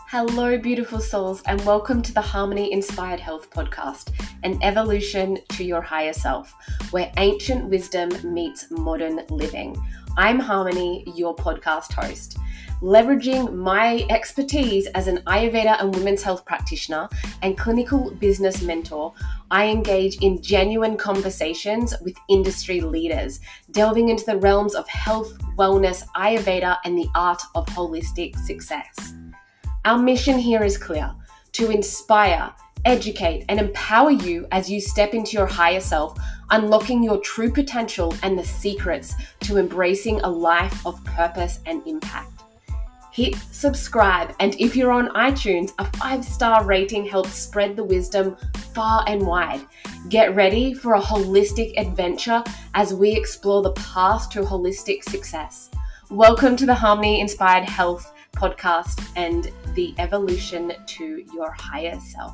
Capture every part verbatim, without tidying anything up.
Hello, beautiful souls, and welcome to the Harmony Inspired Health Podcast, an evolution to your higher self, where ancient wisdom meets modern living. I'm Harmony, your podcast host. Leveraging my expertise as an Ayurveda and women's health practitioner and clinical business mentor, I engage in genuine conversations with industry leaders, delving into the realms of health, wellness, Ayurveda, and the art of holistic success. Our mission here is clear: to inspire, educate, and empower you as you step into your higher self, unlocking your true potential and the secrets to embracing a life of purpose and impact. Hit subscribe, and if you're on iTunes, a five-star rating helps spread the wisdom far and wide. Get ready for a holistic adventure as we explore the path to holistic success. Welcome to the Harmony Inspired Health Podcast and the evolution to your higher self.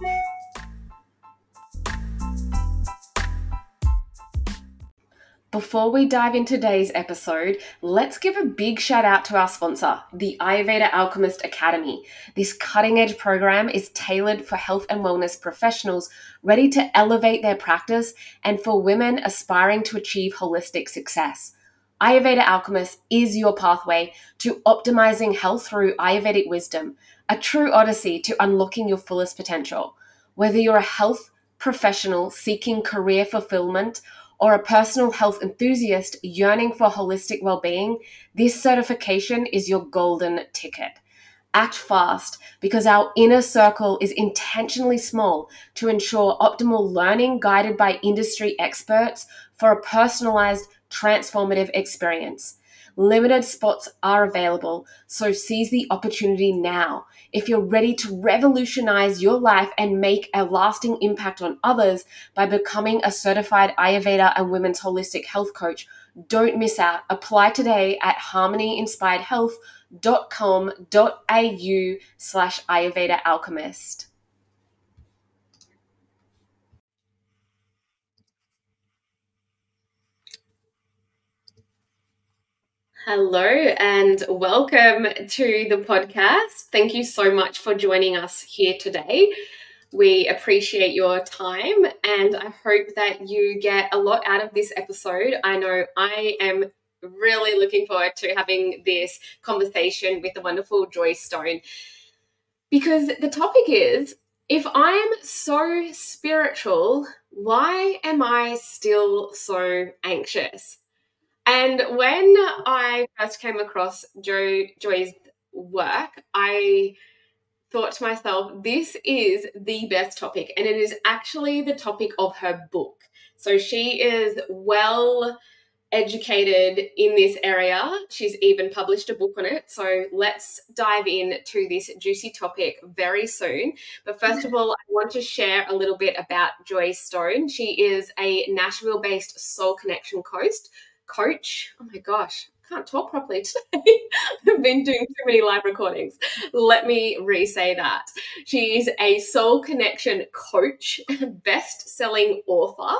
Before we dive into today's episode, let's give a big shout out to our sponsor, the Ayurveda Alchemist Academy. This cutting-edge program is tailored for health and wellness professionals ready to elevate their practice and for women aspiring to achieve holistic success. Ayurveda Alchemist is your pathway to optimizing health through Ayurvedic wisdom, a true odyssey to unlocking your fullest potential. Whether you're a health professional seeking career fulfillment or a personal health enthusiast yearning for holistic well-being, this certification is your golden ticket. Act fast, because our inner circle is intentionally small to ensure optimal learning guided by industry experts for a personalized, transformative experience. Limited spots are available, so seize the opportunity now. If you're ready to revolutionize your life and make a lasting impact on others by becoming a certified Ayurveda and women's holistic health coach, don't miss out. Apply today at harmonyinspiredhealth.com.au slash Ayurveda Alchemist. Hello and welcome to the podcast. Thank you so much for joining us here today. We appreciate your time and I hope that you get a lot out of this episode. I know I am really looking forward to having this conversation with the wonderful Joy Stone, because the topic is, if I'm so spiritual, why am I still so anxious? And when I first came across Jo, Joy's work, I thought to myself, this is the best topic. And it is actually the topic of her book. So she is well educated in this area. She's even published a book on it. So let's dive into this juicy topic very soon. But first of all, I want to share a little bit about Joy Stone. She is a Nashville-based soul connection coach. Coach. Oh my gosh, I can't talk properly today. I've been doing too many live recordings. Let me re-say that. She's a soul connection coach, best-selling author,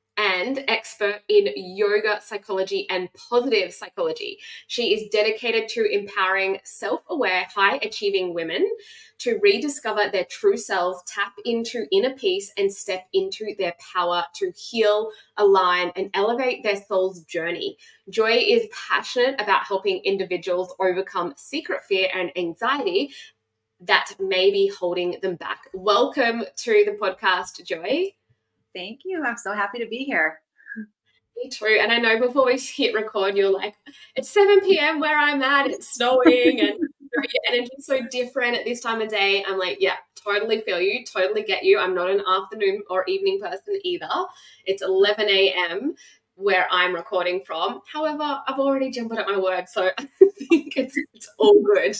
and expert in yoga psychology and positive psychology. She is dedicated to empowering self-aware, high-achieving women to rediscover their true selves, tap into inner peace, and step into their power to heal, align, and elevate their soul's journey. Joy is passionate about helping individuals overcome secret fear and anxiety that may be holding them back. Welcome to the podcast, Joy. Thank you. I'm so happy to be here. Me too. And I know before we hit record, you're like, it's seven p.m. where I'm at, it's snowing, and your energy's so different at this time of day. I'm like, yeah, totally feel you, totally get you. I'm not an afternoon or evening person either. It's eleven a.m. where I'm recording from. However, I've already jumbled up my words, so I think it's, it's all good.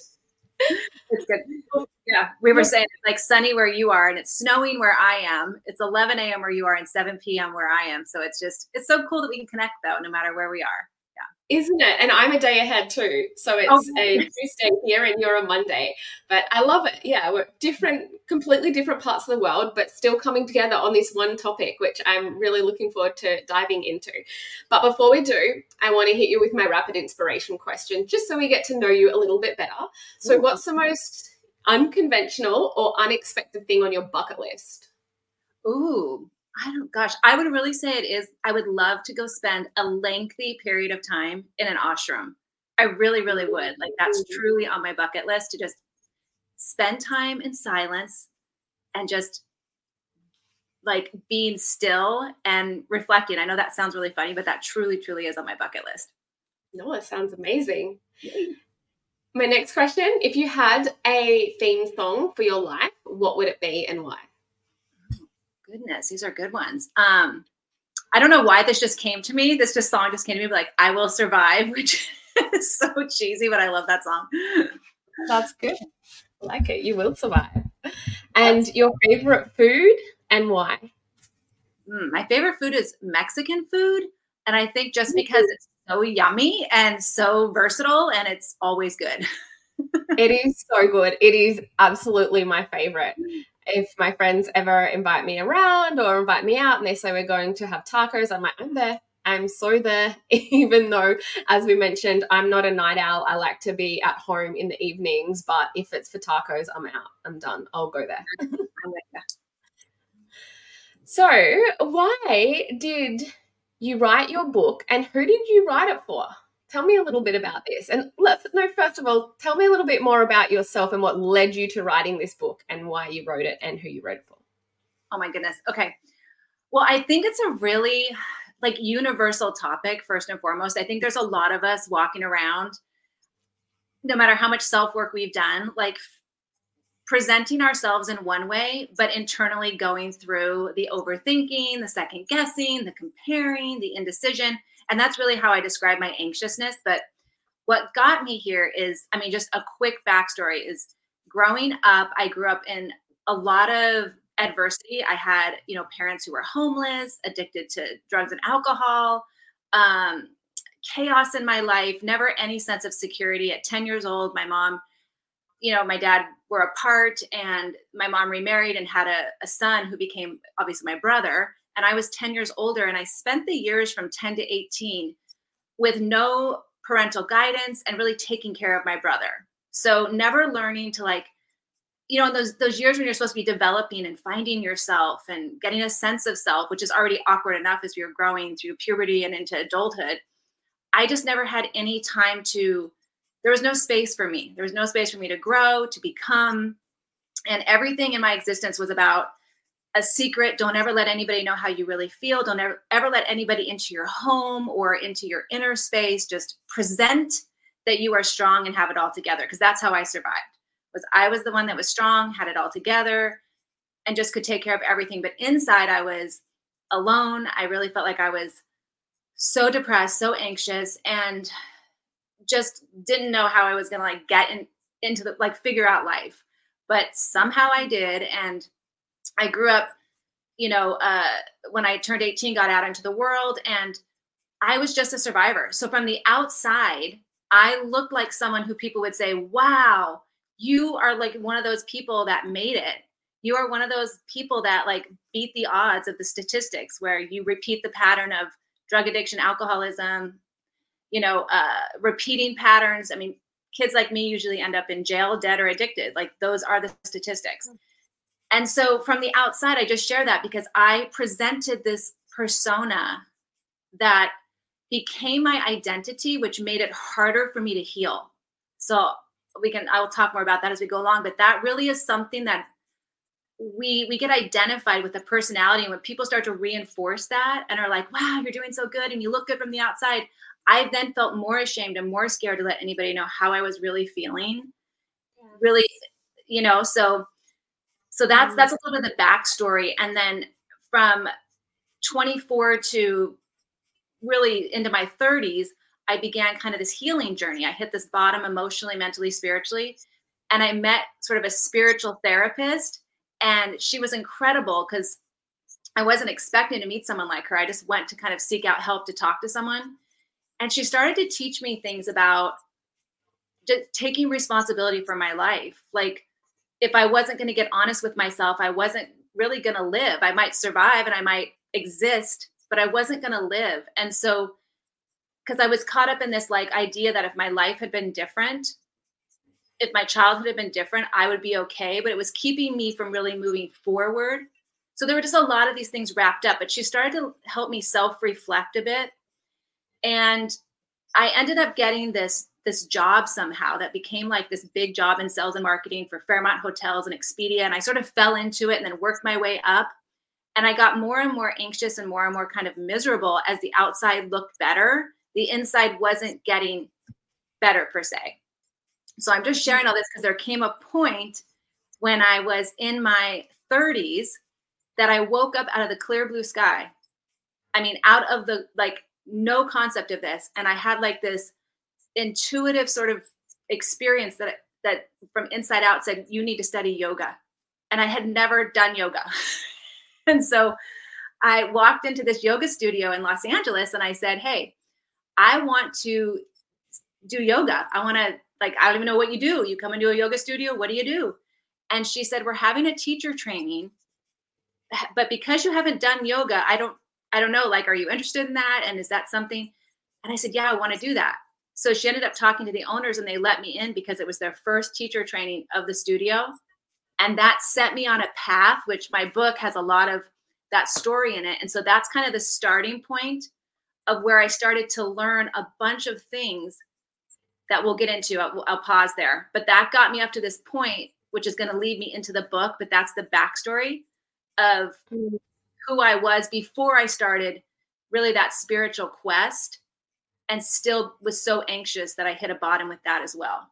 It's good. Yeah, we were saying it's like sunny where you are and it's snowing where I am. It's eleven a.m. where you are and seven p.m. where I am. So it's just, it's so cool that we can connect though, no matter where we are. Yeah. Isn't it? And I'm a day ahead too. So it's oh. a Tuesday here and you're a Monday. But I love it. Yeah, we're different, completely different parts of the world, but still coming together on this one topic, which I'm really looking forward to diving into. But before we do, I want to hit you with my rapid inspiration question, just so we get to know you a little bit better. So what's the most unconventional or unexpected thing on your bucket list? Ooh, I don't, gosh, I would really say it is, I would love to go spend a lengthy period of time in an ashram. I really, really would. Like, that's truly on my bucket list, to just spend time in silence and just like being still and reflecting. I know that sounds really funny, but that truly, truly is on my bucket list. No, it sounds amazing. My next question, if you had a theme song for your life, what would it be and why? Goodness, these are good ones. Um, I don't know why this just came to me. This just song just came to me, but like, I Will Survive, which is so cheesy, but I love that song. That's good. I like it. You will survive. And That's- your favorite food and why? Mm, my favorite food is Mexican food. And I think just because it's so yummy and so versatile, and it's always good. It is so good. It is absolutely my favorite. If my friends ever invite me around or invite me out and they say we're going to have tacos, I'm like, I'm there. I'm so there, even though, as we mentioned, I'm not a night owl. I like to be at home in the evenings, but if it's for tacos, I'm out. I'm done. I'll go there. I'm with you. So why did you write your book and who did you write it for? Tell me a little bit about this. And let's no, first of all, tell me a little bit more about yourself and what led you to writing this book and why you wrote it and who you wrote it for. Oh my goodness. Okay. Well, I think it's a really like universal topic, first and foremost. I think there's a lot of us walking around, no matter how much self-work we've done, like presenting ourselves in one way, but internally going through the overthinking, the second guessing, the comparing, the indecision. And that's really how I describe my anxiousness. But what got me here is, I mean, just a quick backstory is growing up, I grew up in a lot of adversity. I had, you know, parents who were homeless, addicted to drugs and alcohol, um, chaos in my life, never any sense of security. At ten years old, my mom, you know, my dad were apart and my mom remarried and had a, a son who became obviously my brother. And I was ten years older, and I spent the years from ten to eighteen with no parental guidance and really taking care of my brother. So never learning to, like, you know, in those, those years when you're supposed to be developing and finding yourself and getting a sense of self, which is already awkward enough as you're growing through puberty and into adulthood, I just never had any time to, there was no space for me. There was no space for me to grow, to become. And everything in my existence was about a secret. Don't ever let anybody know how you really feel. Don't ever, ever let anybody into your home or into your inner space. Just present that you are strong and have it all together. Because that's how I survived. Was I was the one that was strong, had it all together, and just could take care of everything. But inside I was alone. I really felt like I was so depressed, so anxious, and just didn't know how I was going to like get in, into the, like figure out life. But somehow I did. And I grew up, you know, uh, when I turned eighteen, got out into the world, and I was just a survivor. So from the outside, I looked like someone who people would say, wow, you are like one of those people that made it. You are one of those people that like beat the odds of the statistics, where you repeat the pattern of drug addiction, alcoholism, you know, uh, repeating patterns. I mean, kids like me usually end up in jail, dead, or addicted. Like, those are the statistics. And so from the outside, I just share that because I presented this persona that became my identity, which made it harder for me to heal. So we can, I will talk more about that as we go along, but that really is something that we, we get identified with the personality. And when people start to reinforce that and are like, wow, you're doing so good and you look good from the outside, I then felt more ashamed and more scared to let anybody know how I was really feeling. Yeah. Really, you know, so So that's that's a little bit of the backstory. And then from twenty-four to really into my thirties, I began kind of this healing journey. I hit this bottom emotionally, mentally, spiritually. And I met sort of a spiritual therapist. And she was incredible because I wasn't expecting to meet someone like her. I just went to kind of seek out help to talk to someone. And she started to teach me things about just taking responsibility for my life. Like, if I wasn't going to get honest with myself, I wasn't really going to live. I might survive and I might exist, but I wasn't going to live. And so, because I was caught up in this like idea that if my life had been different, if my childhood had been different, I would be okay, but it was keeping me from really moving forward. So there were just a lot of these things wrapped up, but she started to help me self-reflect a bit. And I ended up getting this, this job somehow that became like this big job in sales and marketing for Fairmont Hotels and Expedia. And I sort of fell into it and then worked my way up. And I got more and more anxious and more and more kind of miserable as the outside looked better. The inside wasn't getting better per se. So I'm just sharing all this because there came a point when I was in my thirties that I woke up out of the clear blue sky. I mean, out of the, like, no concept of this. And I had like this intuitive sort of experience that, that from inside out said, you need to study yoga. And I had never done yoga. And so I walked into this yoga studio in Los Angeles and I said, hey, I want to do yoga. I want to, like, I don't even know what you do. You come into a yoga studio. What do you do? And she said, we're having a teacher training, but because you haven't done yoga, I don't, I don't know, like, are you interested in that? And is that something? And I said, yeah, I want to do that. So she ended up talking to the owners and they let me in because it was their first teacher training of the studio. And that set me on a path, which my book has a lot of that story in it. And so that's kind of the starting point of where I started to learn a bunch of things that we'll get into. I'll, I'll pause there. But that got me up to this point, which is going to lead me into the book. But that's the backstory of who I was before I started really that spiritual quest, and still was so anxious that I hit a bottom with that as well.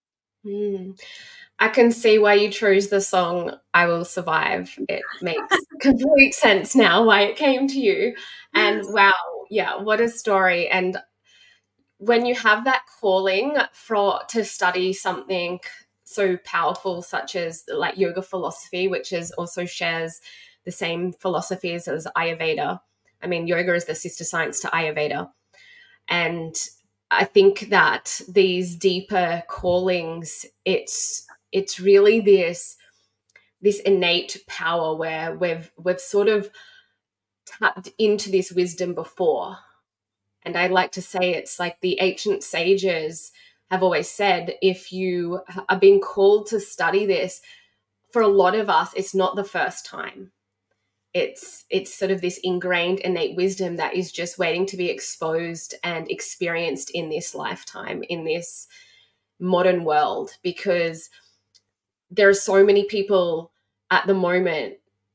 Mm. I can see why you chose the song I Will Survive. It makes complete sense now why it came to you. And wow, yeah, what a story. And when you have that calling for to study something so powerful such as like yoga philosophy, which is also shares the same philosophies as Ayurveda. I mean, yoga is the sister science to Ayurveda. And I think that these deeper callings, it's it's really this this innate power where we've we've sort of tapped into this wisdom before. And I like to say it's like the ancient sages have always said, if you are being called to study this, for a lot of us, it's not the first time. It's it's sort of this ingrained innate wisdom that is just waiting to be exposed and experienced in this lifetime, in this modern world, because there are so many people at the moment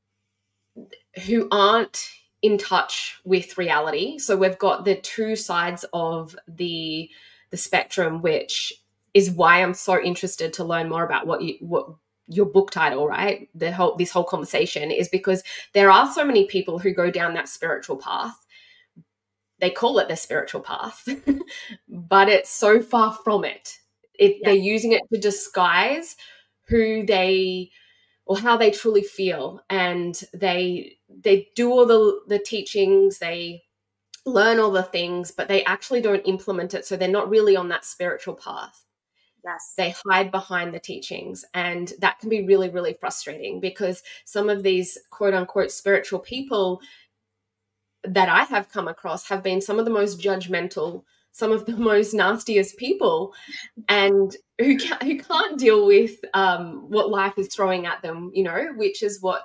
who aren't in touch with reality. So we've got the two sides of the the spectrum, which is why I'm so interested to learn more about what you what your book title, right? The whole this whole conversation is because there are so many people who go down that spiritual path. They call it the spiritual path, but it's so far from it. It yeah. They're using it to disguise who they or how they truly feel, and they they do all the the teachings, they learn all the things, but they actually don't implement it. So they're not really on that spiritual path. Yes. They hide behind the teachings, and that can be really, really frustrating because some of these quote unquote spiritual people that I have come across have been some of the most judgmental, some of the most nastiest people, and who can't, who can't deal with um, what life is throwing at them, you know, which is what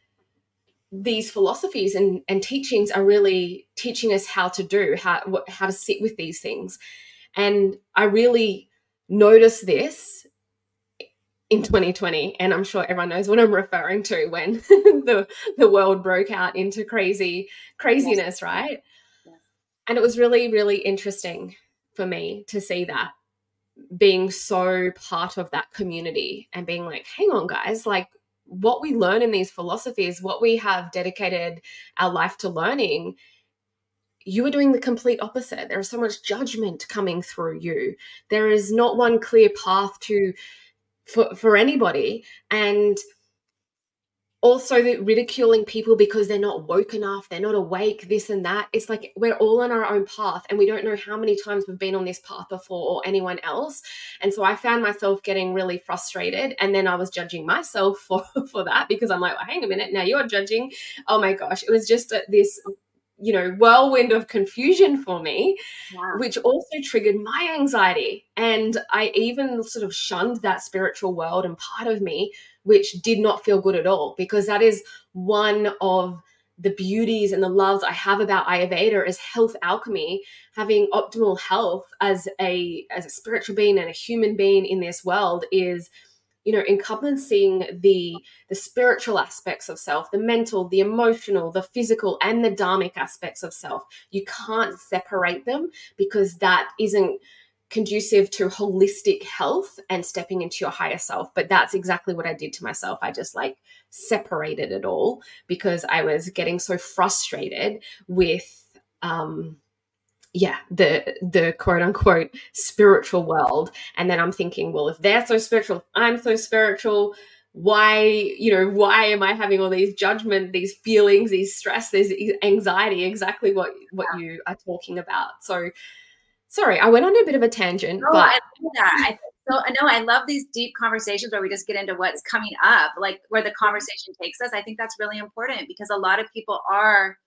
these philosophies and, and teachings are really teaching us how to do, how, what, how to sit with these things. And I really noticed this in twenty twenty, and I'm sure everyone knows what I'm referring to when the the world broke out into crazy craziness, yes. right? Yeah. And it was really, really interesting for me to see that, being so part of that community and being like, hang on, guys, like what we learn in these philosophies, what we have dedicated our life to learning, you are doing the complete opposite. There is so much judgment coming through you. There is not one clear path to for, for anybody. And also the ridiculing people because they're not woke enough, they're not awake, this and that. It's like we're all on our own path, and we don't know how many times we've been on this path before or anyone else. And so I found myself getting really frustrated, and then I was judging myself for, for that, because I'm like, well, hang a minute, now you're judging. Oh my gosh, it was just a, this you know, whirlwind of confusion for me, Wow. which also triggered my anxiety. And I even sort of shunned that spiritual world and part of me, which did not feel good at all, because that is one of the beauties and the loves I have about Ayurveda is health alchemy, having optimal health as a as a spiritual being and a human being in this world is, you know, encompassing the the spiritual aspects of self, the mental, the emotional, the physical, and the dharmic aspects of self. You can't separate them, because that isn't conducive to holistic health and stepping into your higher self. But that's exactly what I did to myself. I just like separated it all because I was getting so frustrated with um yeah, the the quote unquote spiritual world. And then I'm thinking, well, if they're so spiritual, I'm so spiritual, why, you know, why am I having all these judgment, these feelings, these stress, this anxiety, exactly what what you are talking about. So sorry, I went on a bit of a tangent, Oh, but I love that. I so I know I love these deep conversations where we just get into what's coming up, like where the conversation takes us. I think that's really important because a lot of people are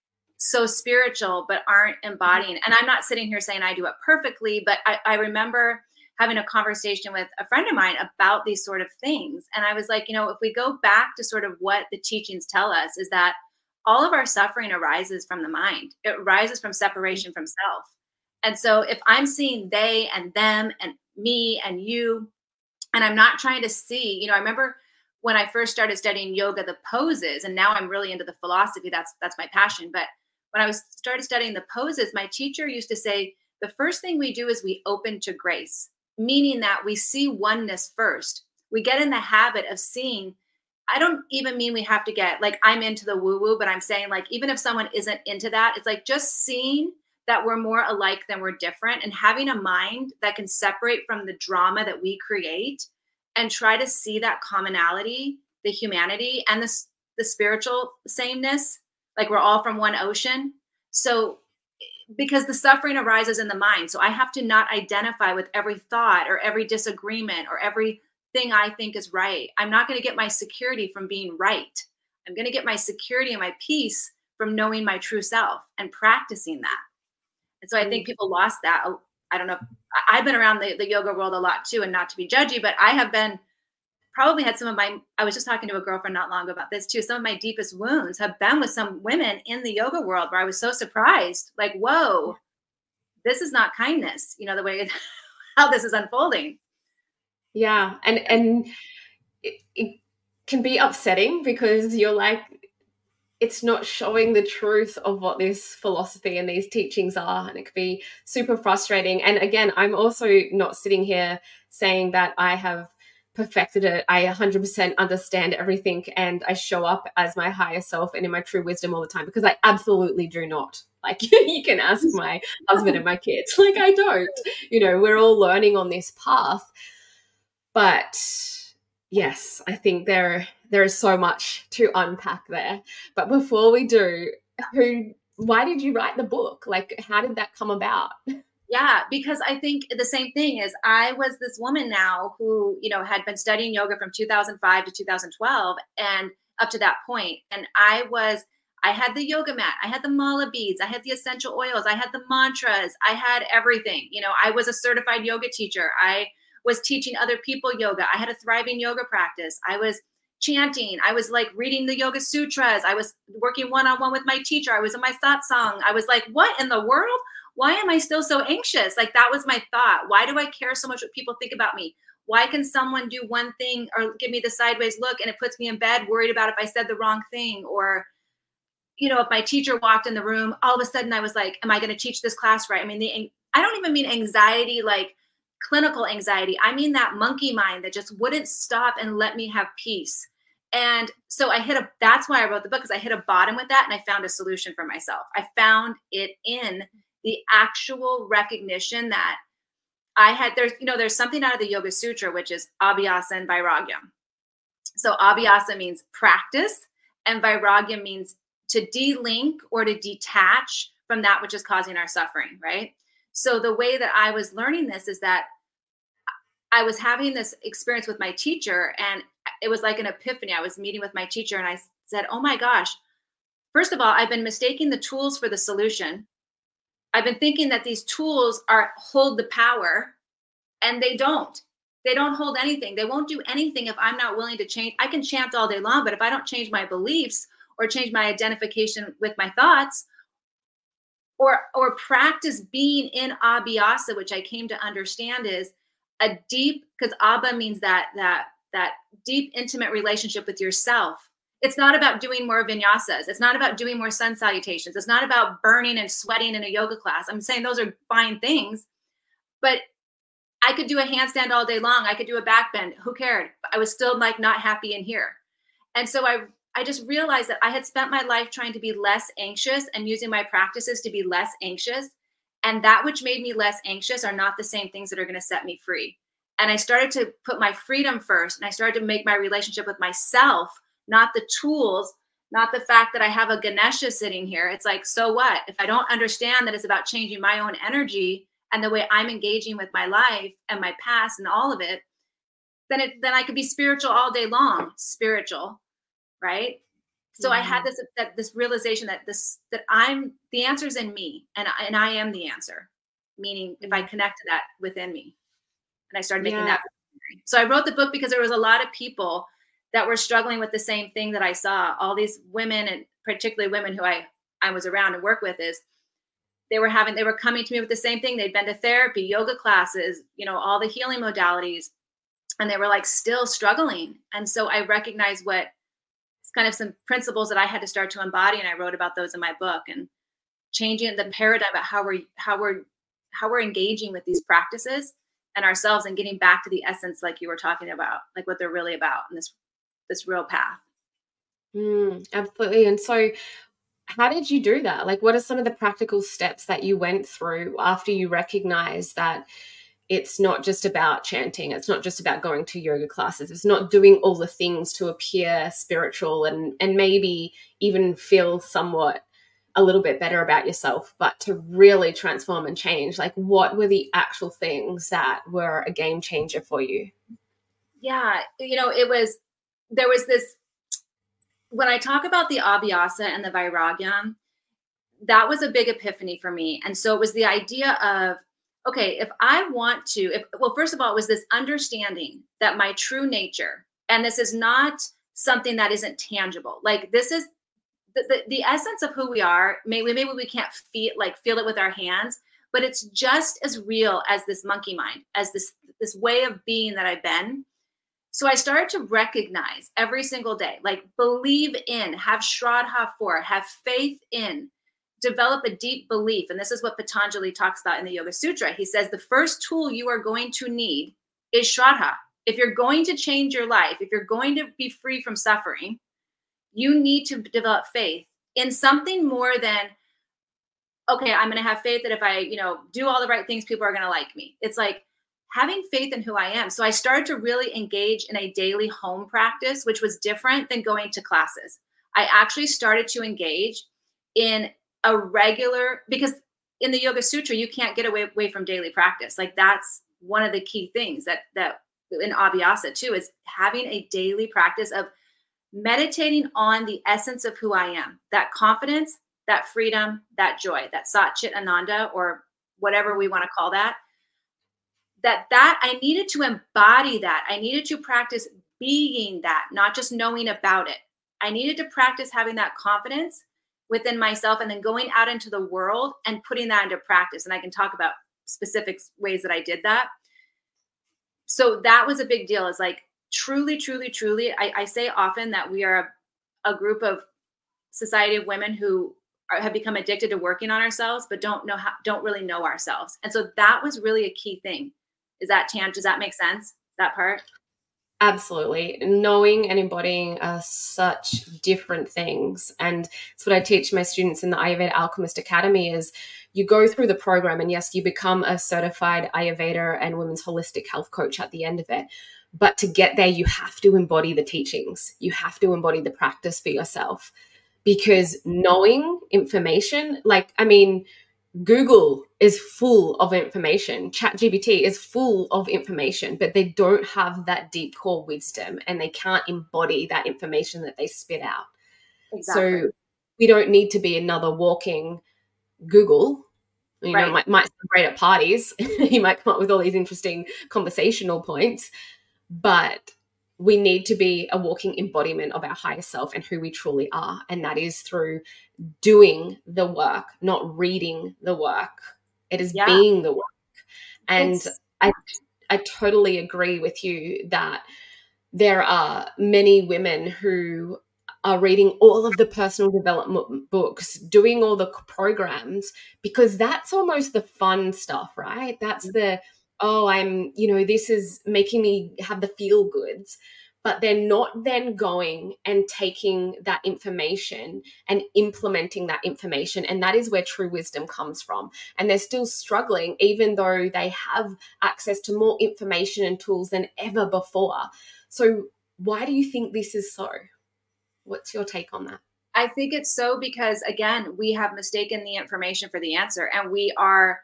so spiritual but aren't embodying. And I'm not sitting here saying I do it perfectly, but I, I remember having a conversation with a friend of mine about these sort of things. And I was like, you know, if we go back to sort of what the teachings tell us is that all of our suffering arises from the mind. It arises from separation from self. And so if I'm seeing they and them and me and you, and I'm not trying to see, you know, I remember when I first started studying yoga, the poses, and now I'm really into the philosophy. That's that's my passion. But when I was started studying the poses, my teacher used to say, the first thing we do is we open to grace, meaning that we see oneness first. We get in the habit of seeing. I don't even mean we have to get like, I'm into the woo woo, but I'm saying like, even if someone isn't into that, it's like just seeing that we're more alike than we're different, and having a mind that can separate from the drama that we create and try to see that commonality, the humanity and the, the spiritual sameness, like we're all from one ocean. So because the suffering arises in the mind. So I have to not identify with every thought or every disagreement or every thing I think is right. I'm not going to get my security from being right. I'm going to get my security and my peace from knowing my true self and practicing that. And so I think people lost that. I don't know. I've been around the, the yoga world a lot too, and not to be judgy, but I have been probably had some of my, I was just talking to a girlfriend not long ago about this too. Some of my deepest wounds have been with some women in the yoga world where I was so surprised, like, whoa, this is not kindness, you know, the way how this is unfolding. Yeah. And, and it, it can be upsetting because you're like, it's not showing the truth of what this philosophy and these teachings are. And it could be super frustrating. And again, I'm also not sitting here saying that I have perfected it. I one hundred percent understand everything and I show up as my higher self and in my true wisdom all the time, because I absolutely do not. Like, you can ask my husband and my kids. Like, I don't. You know, we're all learning on this path. But yes, I think there there is so much to unpack there. But before we do, who why did you write the book? Like, how did that come about? Yeah, because I think the same thing is I was this woman now who, you know, had been studying yoga from two thousand five to two thousand twelve and up to that point. And I was, I had the yoga mat, I had the mala beads, I had the essential oils, I had the mantras, I had everything. You know, I was a certified yoga teacher. I was teaching other people yoga. I had a thriving yoga practice. I was chanting. I was like reading the Yoga Sutras. I was working one-on-one with my teacher. I was in my satsang. I was like, what in the world? Why am I still so anxious? Like, that was my thought. Why do I care so much what people think about me? Why can someone do one thing or give me the sideways look and it puts me in bed worried about if I said the wrong thing? Or, you know, if my teacher walked in the room, all of a sudden I was like, am I going to teach this class right? I mean, the, I don't even mean anxiety, like clinical anxiety. I mean that monkey mind that just wouldn't stop and let me have peace. And so I hit a, that's why I wrote the book, because I hit a bottom with that and I found a solution for myself. I found it in the actual recognition that I had, there's, you know, there's something out of the Yoga Sutra, which is Abhyasa and Vairagya. So Abhyasa means practice and Vairagya means to de-link or to detach from that which is causing our suffering, right? So the way that I was learning this is that I was having this experience with my teacher and it was like an epiphany. I was meeting with my teacher and I said, oh my gosh, first of all, I've been mistaking the tools for the solution. I've been thinking that these tools are hold the power, and they don't. They don't hold anything. They won't do anything if I'm not willing to change. I can chant all day long, but if I don't change my beliefs or change my identification with my thoughts, or or practice being in abhyasa, which I came to understand is a deep, because abha means that that that deep, intimate relationship with yourself. It's not about doing more vinyasas. It's not about doing more sun salutations. It's not about burning and sweating in a yoga class. I'm saying those are fine things, but I could do a handstand all day long. I could do a back bend. Who cared? I was still like not happy in here. And so I I just realized that I had spent my life trying to be less anxious and using my practices to be less anxious. And that which made me less anxious are not the same things that are going to set me free. And I started to put my freedom first. And I started to make my relationship with myself, not the tools, not the fact that I have a Ganesha sitting here. It's like, so what? If I don't understand that it's about changing my own energy and the way I'm engaging with my life and my past and all of it, then it then I could be spiritual all day long, spiritual. Right. So mm-hmm. I had this, that this realization that this, that I'm, the answer's in me, and I, and I am the answer, meaning if I connect to that within me. And I started making yeah. that. So I wrote the book because there was a lot of people that were struggling with the same thing that I saw. All these women, and particularly women who I, I was around and work with, is they were having, they were coming to me with the same thing. They'd been to therapy, yoga classes, you know, all the healing modalities, and they were like still struggling. And so I recognized what, kind of some principles that I had to start to embody. And I wrote about those in my book, and changing the paradigm about how we're, how we're, how we're engaging with these practices and ourselves, and getting back to the essence, like you were talking about, like what they're really about in this, this real path. Mm, absolutely. And so how did you do that? Like, what are some of the practical steps that you went through after you recognized that it's not just about chanting, it's not just about going to yoga classes, it's not doing all the things to appear spiritual and, and maybe even feel somewhat a little bit better about yourself, but to really transform and change? Like, what were the actual things that were a game changer for you? Yeah, you know, it was, there was this, when I talk about the abhyasa and the vairagya, that was a big epiphany for me. And so it was the idea of, okay, if I want to, if, well, first of all, it was this understanding that my true nature, and this is not something that isn't tangible. Like, this is the, the, the essence of who we are. Maybe, maybe we can't feel like feel it with our hands, but it's just as real as this monkey mind, as this, this way of being that I've been. So I started to recognize every single day, like, believe in, have Shraddha for, have faith in, develop a deep belief. And this is what Patanjali talks about in the Yoga Sutra. He says the first tool you are going to need is Shraddha. If you're going to change your life, if you're going to be free from suffering, you need to develop faith in something more than, okay, I'm going to have faith that if I, you know, do all the right things, people are going to like me. It's like having faith in who I am. So I started to really engage in a daily home practice, which was different than going to classes. I actually started to engage in a regular, because in the Yoga Sutra, you can't get away, away from daily practice. Like, that's one of the key things that, that in abhyasa too, is having a daily practice of meditating on the essence of who I am, that confidence, that freedom, that joy, that Sat Chit Ananda, or whatever we want to call that, that, that I needed to embody that. I needed to practice being that, not just knowing about it. I needed to practice having that confidence within myself, and then going out into the world and putting that into practice. And I can talk about specific ways that I did that. So that was a big deal. It's like, truly, truly, truly, I, I say often that we are a, a group of society of women who are, have become addicted to working on ourselves, but don't know how, don't really know ourselves. And so that was really a key thing. Is that, Tan, does that make sense? That part? Absolutely. Knowing and embodying are such different things. And it's what I teach my students in the Ayurveda Alchemist Academy is you go through the program, and yes, you become a certified Ayurveda and women's holistic health coach at the end of it. But to get there, you have to embody the teachings. You have to embody the practice for yourself, because knowing information, like, I mean, Google is full of information. ChatGPT is full of information, but they don't have that deep core wisdom, and they can't embody that information that they spit out. Exactly. So we don't need to be another walking Google. You know, Right. might, might sound great at parties. You might come up with all these interesting conversational points, but we need to be a walking embodiment of our higher self and who we truly are. And that is through doing the work, not reading the work. It is Yeah. being the work. And It's- I, I totally agree with you that there are many women who are reading all of the personal development books, doing all the programs, because that's almost the fun stuff, right? That's the, oh, I'm, you know, this is making me have the feel goods. But they're not then going and taking that information and implementing that information. And that is where true wisdom comes from. And they're still struggling, even though they have access to more information and tools than ever before. So why do you think this is so? What's your take on that? I think it's so because, again, we have mistaken the information for the answer. And we are,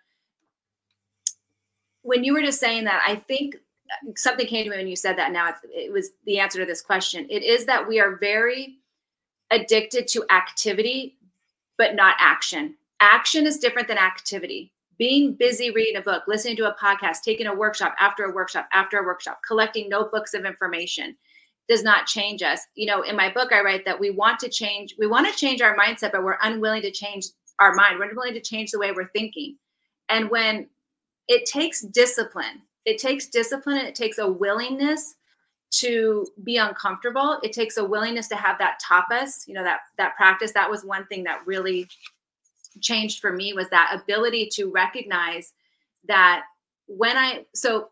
when you were just saying that, I think something came to me when you said that. Now it's, it was the answer to this question. It is that we are very addicted to activity, but not action. Action is different than activity. Being busy reading a book, listening to a podcast, taking a workshop after a workshop after a workshop, collecting notebooks of information does not change us. You know, in my book, I write that we want to change, we want to change our mindset, but we're unwilling to change our mind. We're unwilling to change the way we're thinking. And when it takes discipline, it takes discipline and it takes a willingness to be uncomfortable. It takes a willingness to have that tapas, you know, that, that practice. That was one thing that really changed for me, was that ability to recognize that when I, so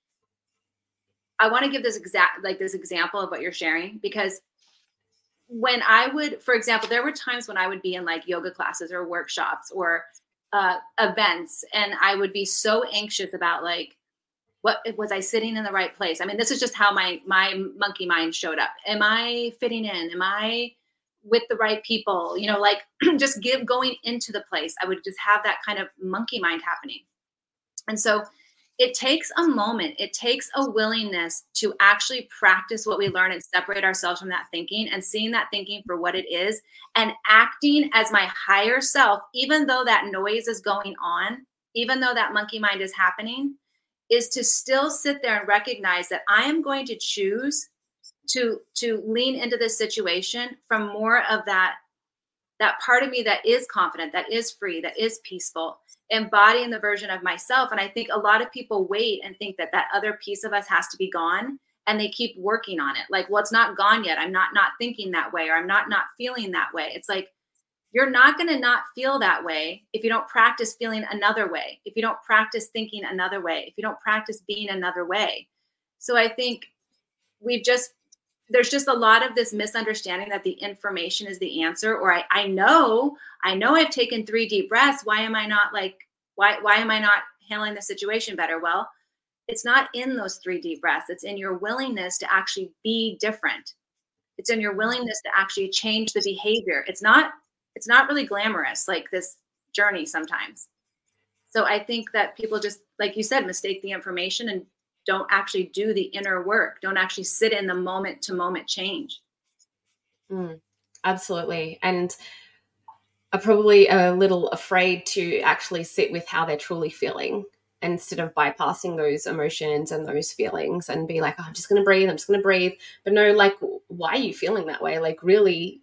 I want to give this exact, like this example of what you're sharing, because when I would, for example, there were times when I would be in like yoga classes or workshops or uh, events, and I would be so anxious about like, what was I sitting in the right place? I mean, this is just how my, my monkey mind showed up. Am I fitting in? Am I with the right people? You know, like just give going into the place. I would just have that kind of monkey mind happening. And so it takes a moment. It takes a willingness to actually practice what we learn and separate ourselves from that thinking and seeing that thinking for what it is and acting as my higher self, even though that noise is going on, even though that monkey mind is happening, is to still sit there and recognize that I am going to choose to, to lean into this situation from more of that, that part of me that is confident, that is free, that is peaceful, embodying the version of myself. And I think a lot of people wait and think that that other piece of us has to be gone, and they keep working on it. Like, well, it's not gone yet. I'm not not thinking that way, or I'm not not feeling that way. It's like, you're not going to not feel that way if you don't practice feeling another way, if you don't practice thinking another way, if you don't practice being another way. So I think we've just, there's just a lot of this misunderstanding that the information is the answer, or I, I know, I know I've taken three deep breaths. Why am I not like, why, why am I not handling the situation better? Well, it's not in those three deep breaths. It's in your willingness to actually be different. It's in your willingness to actually change the behavior. It's not, it's not really glamorous, like this journey sometimes. So I think that people just, like you said, mistake the information and don't actually do the inner work, don't actually sit in the moment to moment change. Mm, absolutely. And are probably a little afraid to actually sit with how they're truly feeling instead of bypassing those emotions and those feelings and be like, oh, I'm just going to breathe. I'm just going to breathe. But no, like, why are you feeling that way? Like, really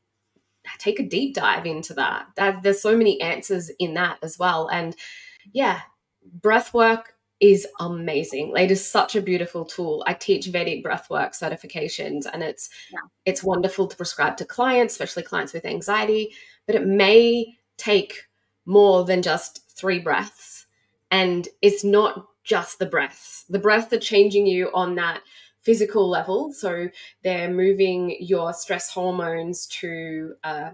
take a deep dive into that. that. There's so many answers in that as well. And yeah, breath work is amazing. It is such a beautiful tool. I teach Vedic breathwork certifications, and it's yeah. it's wonderful to prescribe to clients, especially clients with anxiety, but it may take more than just three breaths. And it's not just the breaths. The breaths are changing you on that physical level. So they're moving your stress hormones to a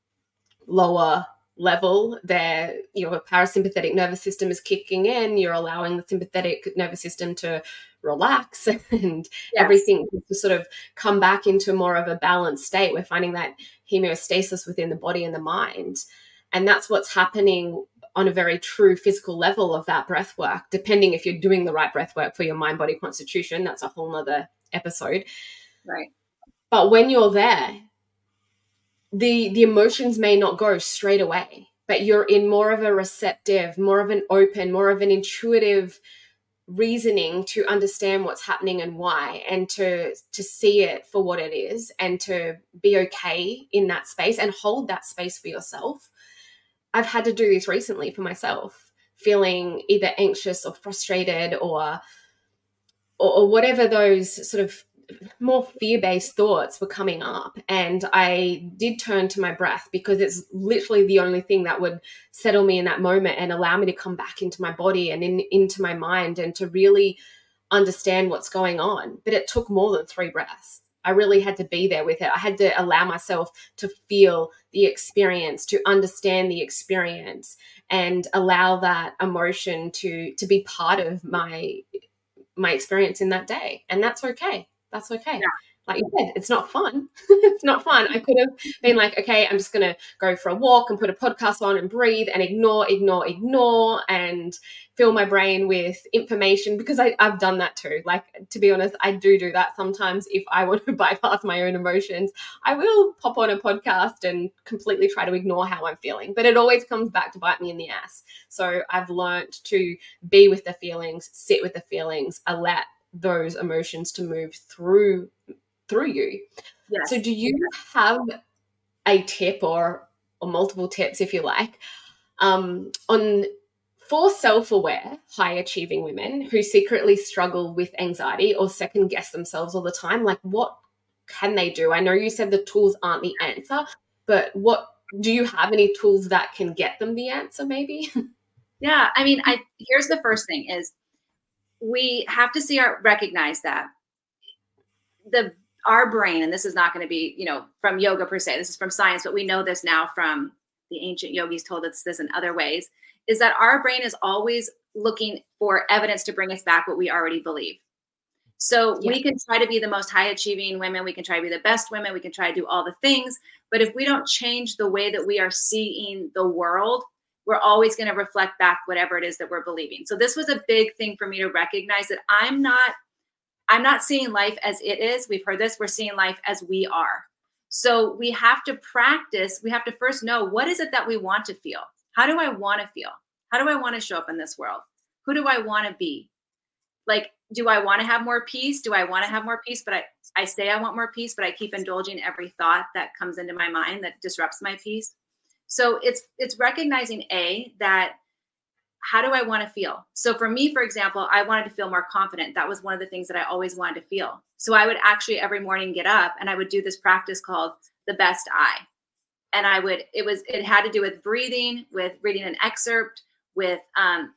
lower level. Their your parasympathetic nervous system is kicking in. You're allowing the sympathetic nervous system to relax and yes. everything to sort of come back into more of a balanced state. We're finding that homeostasis within the body and the mind. And that's what's happening on a very true physical level of that breath work, depending if you're doing the right breath work for your mind, body constitution. That's a whole nother episode. Right. But when you're there, the the emotions may not go straight away, but you're in more of a receptive, more of an open, more of an intuitive reasoning to understand what's happening and why, and to to see it for what it is, and to be okay in that space and hold that space for yourself. I've had to do this recently for myself, feeling either anxious or frustrated or or, or whatever those sort of more fear-based thoughts were coming up. And I did turn to my breath, because it's literally the only thing that would settle me in that moment and allow me to come back into my body and in, into my mind, and to really understand what's going on. But it took more than three breaths. I really had to be there with it. I had to allow myself to feel the experience, to understand the experience, and allow that emotion to to be part of my my experience in that day. And that's okay. That's okay. Yeah. Like you said, it's not fun. It's not fun. I could have been like, okay, I'm just going to go for a walk and put a podcast on and breathe and ignore, ignore, ignore, and fill my brain with information, because I, I've done that too. Like, to be honest, I do do that sometimes. If I want to bypass my own emotions, I will pop on a podcast and completely try to ignore how I'm feeling. But it always comes back to bite me in the ass. So I've learned to be with the feelings, sit with the feelings, allow those emotions to move through through you. Yes. So do you have a tip, or or multiple tips, if you like, um, on for self-aware, high-achieving women who secretly struggle with anxiety or second-guess themselves all the time? Like, what can they do? I know you said the tools aren't the answer, but what do you have any tools that can get them the answer, maybe? Yeah, I mean, I here's the first thing is we have to see our recognize that the our brain, and this is not going to be, you know, from yoga per se, this is from science, but we know this now from the ancient yogis told us this in other ways, is that our brain is always looking for evidence to bring us back what we already believe. So yeah. we can try to be the most high achieving women, we can try to be the best women, we can try to do all the things, but if we don't change the way that we are seeing the world, we're always going to reflect back whatever it is that we're believing. So this was a big thing for me to recognize, that I'm not I'm not seeing life as it is. We've heard this. We're seeing life as we are. So we have to practice. We have to first know, what is it that we want to feel? How do I want to feel? How do I want to show up in this world? Who do I want to be? Like, do I want to have more peace? Do I want to have more peace? But I, I say I want more peace, but I keep indulging every thought that comes into my mind that disrupts my peace. So it's, it's recognizing A, that how do I want to feel? So for me, for example, I wanted to feel more confident. That was one of the things that I always wanted to feel. So I would actually every morning get up and I would do this practice called the best I. And I would, it was, it had to do with breathing, with reading an excerpt, with um,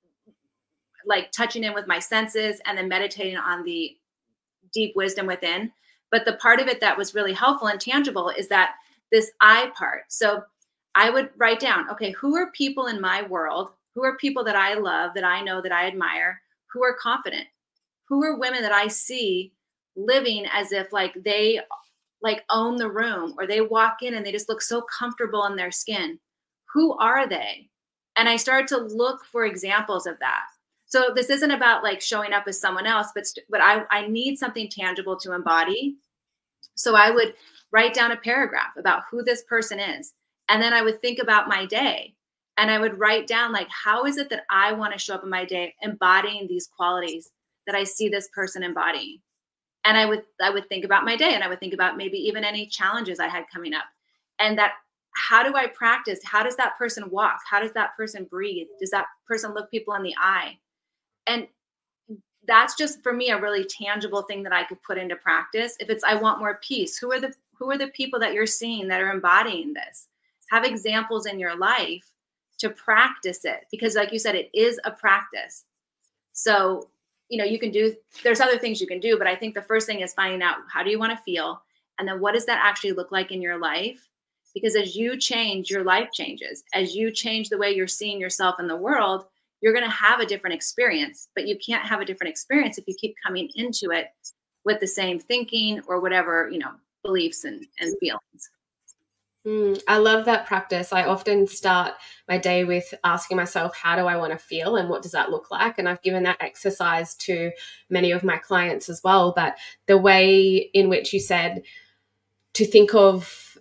like touching in with my senses, and then meditating on the deep wisdom within. But the part of it that was really helpful and tangible is that this I part. So I would write down, okay, who are people in my world? Who are people that I love, that I know, that I admire, who are confident? Who are women that I see living as if like they like own the room, or they walk in and they just look so comfortable in their skin? Who are they? And I started to look for examples of that. So this isn't about like showing up as someone else, but, but I, I need something tangible to embody. So I would write down a paragraph about who this person is. And then I would think about my day. And I would write down, like, how is it that I want to show up in my day embodying these qualities that I see this person embodying? And I would, I would think about my day, and I would think about maybe even any challenges I had coming up. And that, how do I practice? How does that person walk? How does that person breathe? Does that person look people in the eye? And that's just, for me, a really tangible thing that I could put into practice. If it's, I want more peace, who are the, who are the people that you're seeing that are embodying this? Have examples in your life to practice it, because like you said, it is a practice. So, you know, you can do, there's other things you can do, but I think the first thing is finding out, how do you want to feel? And then what does that actually look like in your life? Because as you change, your life changes. As you change the way you're seeing yourself in the world, you're going to have a different experience, but you can't have a different experience if you keep coming into it with the same thinking or whatever, you know, beliefs and, and feelings. Mm, I love that practice. I often start my day with asking myself, how do I want to feel and what does that look like? And I've given that exercise to many of my clients as well. But the way in which you said to think of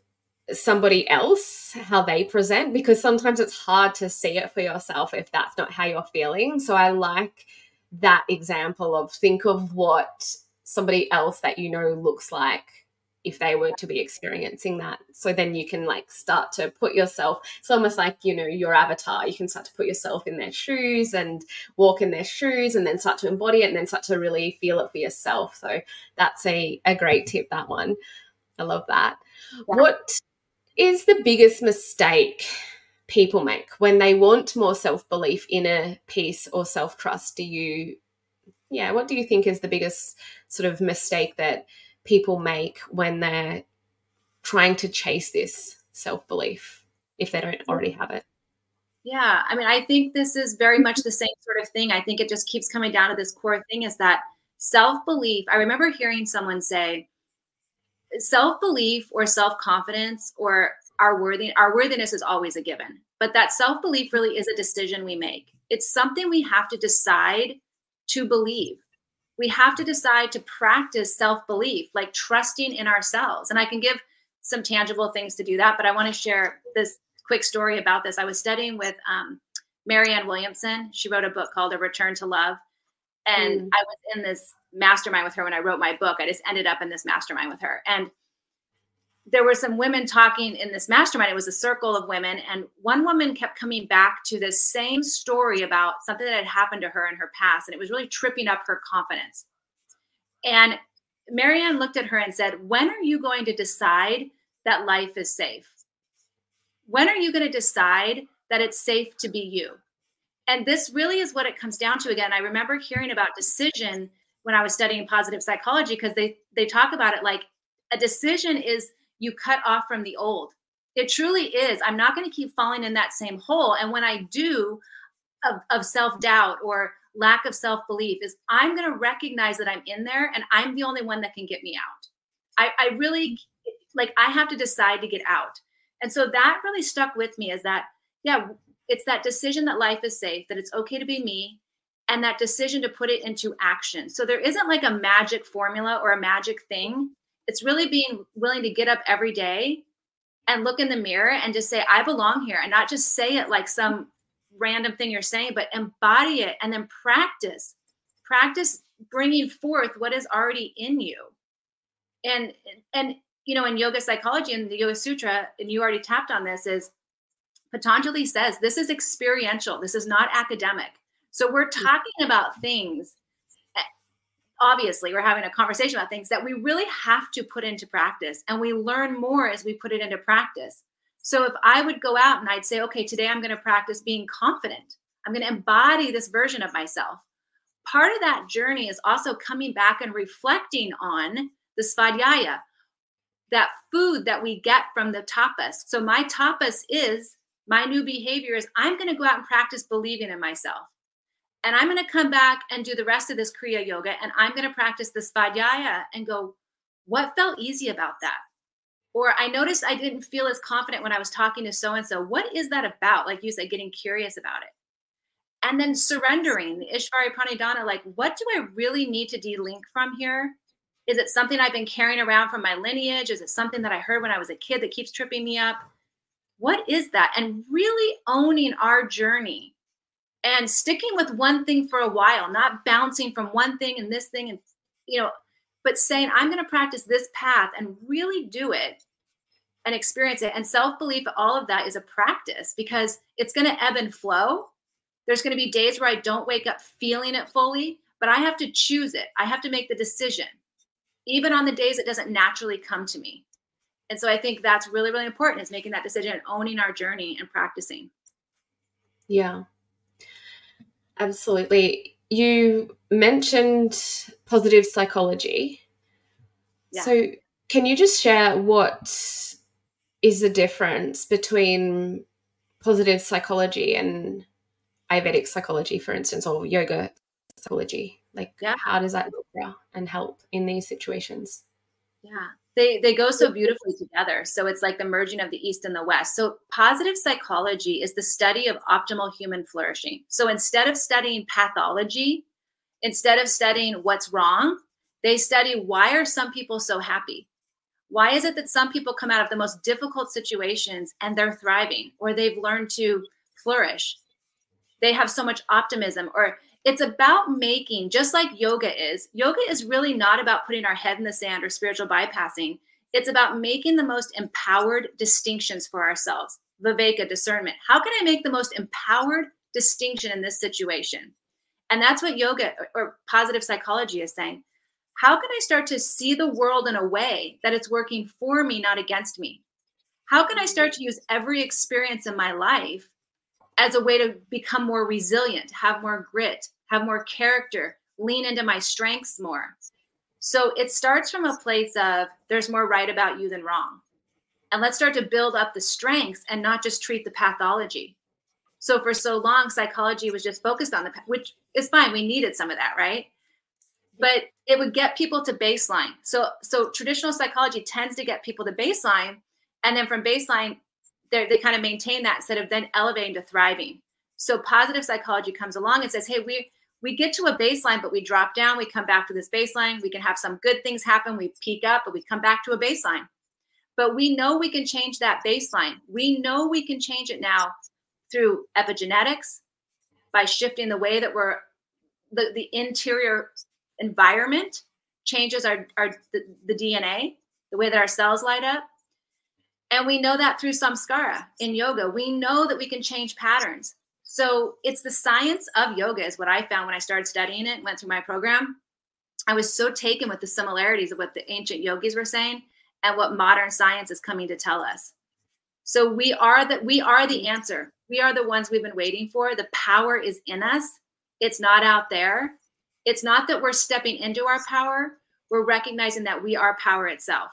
somebody else, how they present, because sometimes it's hard to see it for yourself if that's not how you're feeling. So I like that example of think of what somebody else that you know looks like if they were to be experiencing that. So then you can like start to put yourself, it's almost like, you know, your avatar, you can start to put yourself in their shoes and walk in their shoes and then start to embody it and then start to really feel it for yourself. So that's a, a great tip, that one. I love that. Yeah. What is the biggest mistake people make when they want more self-belief, inner peace or self-trust? Do you, yeah, what do you think is the biggest sort of mistake that people make when they're trying to chase this self-belief if they don't already have it? Yeah, I mean, I think this is very much the same sort of thing. I think it just keeps coming down to this core thing is that self-belief, I remember hearing someone say, self-belief or self-confidence or our worthy, our worthiness is always a given, but that self-belief really is a decision we make. It's something we have to decide to believe. We have to decide to practice self-belief, like trusting in ourselves. And I can give some tangible things to do that, but I want to share this quick story about this. I was studying with um, Marianne Williamson. She wrote a book called A Return to Love. And mm. I was in this mastermind with her when I wrote my book. I just ended up in this mastermind with her. And there were some women talking in this mastermind. It was a circle of women. And one woman kept coming back to this same story about something that had happened to her in her past. And it was really tripping up her confidence. And Marianne looked at her and said, when are you going to decide that life is safe? When are you going to decide that it's safe to be you? And this really is what it comes down to. Again, I remember hearing about decision when I was studying positive psychology, because they, they talk about it like a decision is you cut off from the old. It truly is. I'm not going to keep falling in that same hole. And when I do, of, of self-doubt or lack of self-belief, is I'm going to recognize that I'm in there and I'm the only one that can get me out. I, I really, like, I have to decide to get out. And so that really stuck with me, is that, yeah, it's that decision that life is safe, that it's okay to be me, and that decision to put it into action. So there isn't like a magic formula or a magic thing. It's really being willing to get up every day and look in the mirror and just say, I belong here, and not just say it like some random thing you're saying, but embody it and then practice, practice bringing forth what is already in you. And, and, you know, in yoga psychology and the Yoga Sutra, and you already tapped on this, is Patanjali says this is experiential. This is not academic. So we're talking about things, obviously we're having a conversation about things that we really have to put into practice, and we learn more as we put it into practice. So if I would go out and I'd say, okay, today I'm going to practice being confident. I'm going to embody this version of myself. Part of that journey is also coming back and reflecting on the svadhyaya, that food that we get from the tapas. So my tapas is, my new behavior is, I'm going to go out and practice believing in myself. And I'm going to come back and do the rest of this Kriya Yoga, and I'm going to practice the svadhyaya and go, what felt easy about that? Or I noticed I didn't feel as confident when I was talking to so-and-so. What is that about? Like you said, getting curious about it. And then surrendering, the Ishvari Pranidhana, like, what do I really need to de-link from here? Is it something I've been carrying around from my lineage? Is it something that I heard when I was a kid that keeps tripping me up? What is that? And really owning our journey and sticking with one thing for a while, not bouncing from one thing and this thing, and, you know, but saying, I'm going to practice this path and really do it and experience it. And self-belief, all of that is a practice, because it's going to ebb and flow. There's going to be days where I don't wake up feeling it fully, but I have to choose it. I have to make the decision, even on the days it doesn't naturally come to me. And so I think that's really, really important, is making that decision and owning our journey and practicing. Yeah, absolutely. You mentioned positive psychology. Yeah. So can you just share what is the difference between positive psychology and Ayurvedic psychology, for instance, or yoga psychology? Like, yeah. How does that look and help in these situations? Yeah, they they go so beautifully together. So it's like the merging of the East and the West. So positive psychology is the study of optimal human flourishing. So instead of studying pathology, instead of studying what's wrong, they study, why are some people so happy? Why is it that some people come out of the most difficult situations and they're thriving, or they've learned to flourish? They have so much optimism. Or it's about making, just like yoga is, yoga is really not about putting our head in the sand or spiritual bypassing. It's about making the most empowered distinctions for ourselves. Viveka, discernment. How can I make the most empowered distinction in this situation? And that's what yoga or positive psychology is saying. How can I start to see the world in a way that it's working for me, not against me? How can I start to use every experience in my life as a way to become more resilient, have more grit, have more character, lean into my strengths more? So it starts from a place of there's more right about you than wrong. And let's start to build up the strengths and not just treat the pathology. So for so long, psychology was just focused on the, which is fine. We needed some of that, right? But it would get people to baseline. So, so traditional psychology tends to get people to baseline. And then from baseline, they kind of maintain that instead of then elevating to thriving. So positive psychology comes along and says, hey, we, we get to a baseline, but we drop down. We come back to this baseline. We can have some good things happen. We peak up, but we come back to a baseline. But we know we can change that baseline. We know we can change it now through epigenetics, by shifting the way that we're, the, the interior environment changes our, our the, the D N A, the way that our cells light up. And we know that through samskara in yoga. We know that we can change patterns. So it's the science of yoga is what I found when I started studying it, went through my program. I was so taken with the similarities of what the ancient yogis were saying and what modern science is coming to tell us. So we are the, we are the answer. We are the ones we've been waiting for. The power is in us. It's not out there. It's not that we're stepping into our power. We're recognizing that we are power itself.